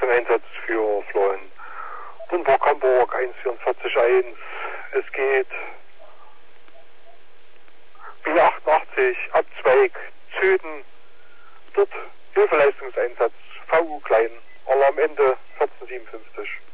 ein Einsatz für Florian Hamburg 144.1. Es geht B88 Abzweig Süden. Dort Hilfeleistungseinsatz VU Klein. Alarm Ende 1457.